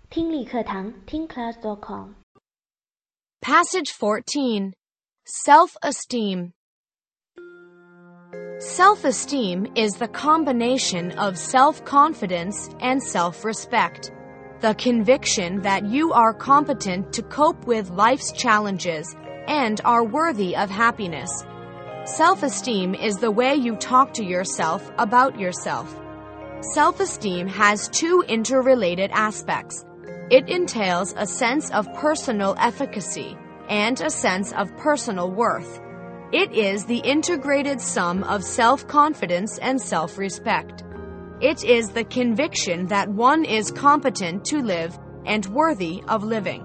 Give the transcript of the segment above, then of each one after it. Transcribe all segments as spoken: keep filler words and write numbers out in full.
听力课堂听 class dot com Passage fourteen. Self-esteem. Self-esteem is the combination of self-confidence and self-respect, the conviction that you are competent to cope with life's challenges and are worthy of happiness. Self-esteem is the way you talk to yourself about yourself. Self-esteem has two interrelated aspects. It entails a sense of personal efficacy and a sense of personal worth. It is the integrated sum of self-confidence and self-respect. It is the conviction that one is competent to live and worthy of living.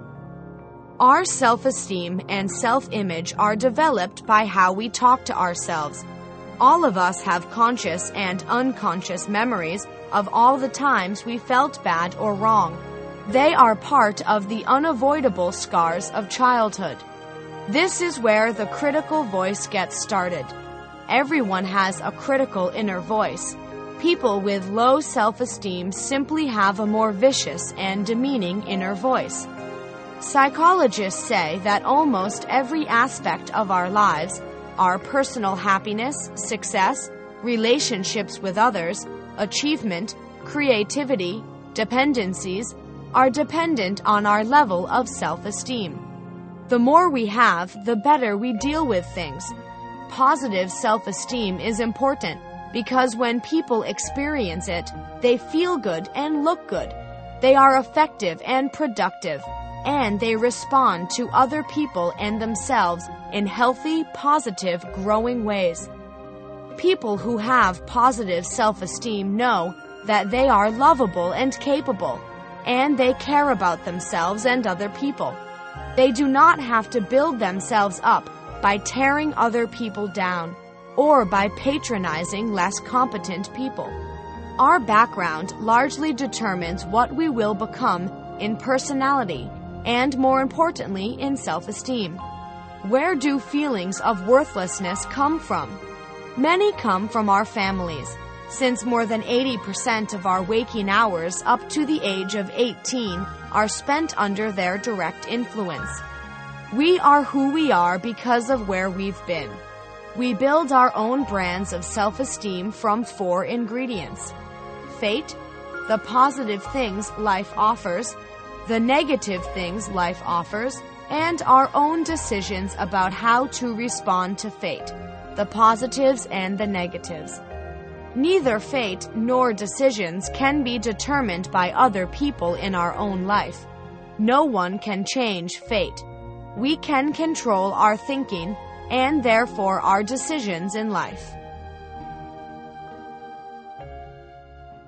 Our self-esteem and self-image are developed by how we talk to ourselves. All of us have conscious and unconscious memories of all the times we felt bad or wrong. They are part of the unavoidable scars of childhood. This is where the critical voice gets started. Everyone has a critical inner voice. People with low self-esteem simply have a more vicious and demeaning inner voice. Psychologists say that almost every aspect of our lives, our personal happiness, success, relationships with others, achievement, creativity, dependencies, are dependent on our level of self-esteem. The more we have, the better we deal with things. Positive self-esteem is important because when people experience it, they feel good and look good. They are effective and productive, and they respond to other people and themselves in healthy, positive, growing ways. People who have positive self-esteem know that they are lovable and capable, and they care about themselves and other people. They do not have to build themselves up by tearing other people down or by patronizing less competent people. Our background largely determines what we will become in personality and, more importantly, in self-esteem. Where do feelings of worthlessness come from? Many come from our families, since more than eighty percent of our waking hours up to the age of eighteen are spent under their direct influence. We are who we are because of where we've been. We build our own brands of self-esteem from four ingredients: fate, the positive things life offers, the negative things life offers, and our own decisions about how to respond to fate, the positives and the negatives. Neither fate nor decisions can be determined by other people in our own life. No one can change fate. We can control our thinking and therefore our decisions in life.